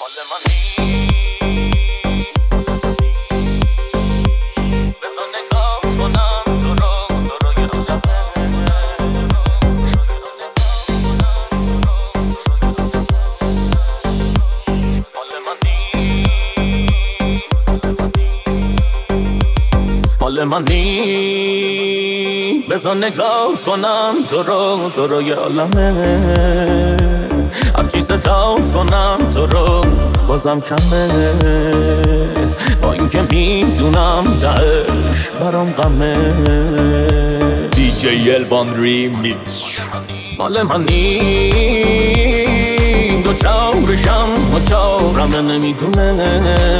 بزن نگاه کنم تو رو یه مال منی بزن نگاه کنم تو رو یه عالمه هرچی صدات کنم تو رو بازم کمه با اینکه میدونم تهش برام غمه DJ Elvan Remix مال منی دو چارشم و چارم نمیدونه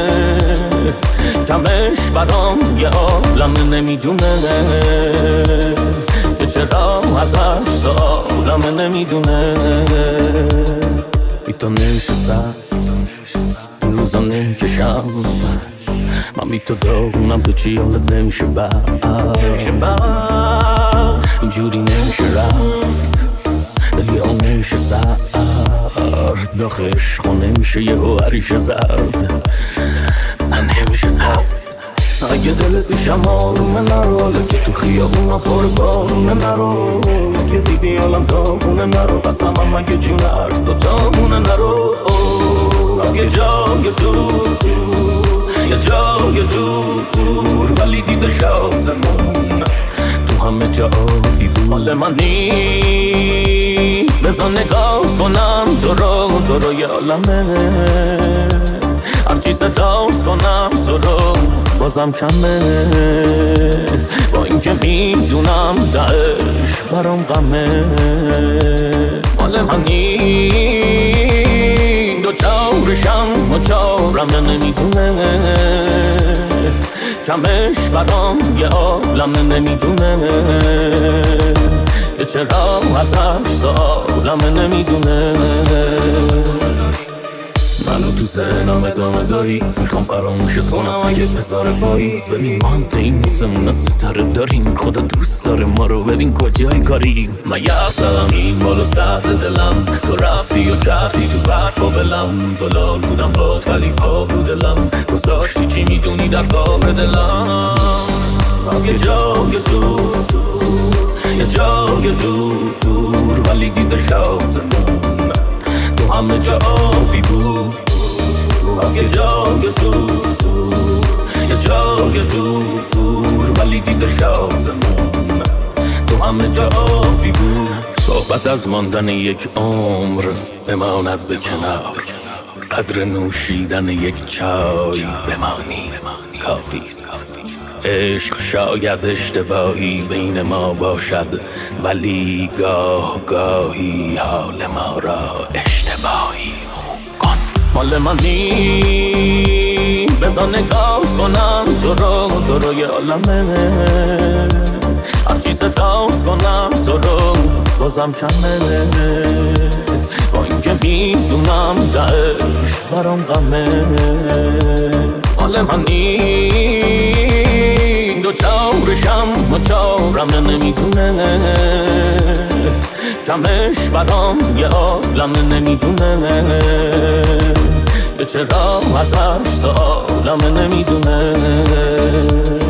کمش برام یه عالم نمیدونه که چرا ازش سوالم نمیدونه بی تو نشستم این روزا نمیکشم من بی تو دارونم تو چی حالت نمیشه اینجوری نمیشه رفت دلی ها نمیشه سرد داخل عشق نمیشه یه هریشه زرد نمیشه زرد اگه دلت بیشم آرومه نرو که تو خیابونا پر بارونه نرو که دیدی حالم داغونه نرو قسم هم اگه جونر دوتامونه نرو اگه جای دور ولی دیده شازمون تو همه جا دیدو مال منی بزن نگاه کنم تو رو یه عالمه هرچی صدات کنم تو رو بازم کمه با اینکه میدونم تهش برام غمه مال منی دو چارشم و چارم نمیدونه کمش برام یه عالم نمیدونه که چرا ازش سوالم نمیدونه منو تو ذهنم ادامه داری میخوام فراموشت کنم اگه بذاره پاییز ببین ما هم این نیستمون از ستاره داریم خدا دوست داره ما رو ببین کجای کاریم من یه اصلم این بالا سرد دلم تو رفتی و کردی تو برف و بلم زلال بودم باد ولی پا رو دلم گذاشتی چی میدونی در کار دلم یه جای دور ولی دیده شازمون تو همه جا آبی بود یه جای دور ولی دیده شازمون تو همه جا آبی بود صحبت از ماندن یک عمر بماند به کنار قدر نوشیدن یک چای بمانی کافیست عشق شاید اشتباهی بین ما باشد ولی گاهی حال ما را اشتباهی خوب کن مال منی بزن نگاه کنم تو رو یه عالمه هرچی صدات کنم تو رو بازم کمه با اینکه میدونم تهش برام غمه مال منی دو چارشم و چارم نمیدونه کمش برام یه عالم نمیدونه که چرا ازش سوالم نمیدونه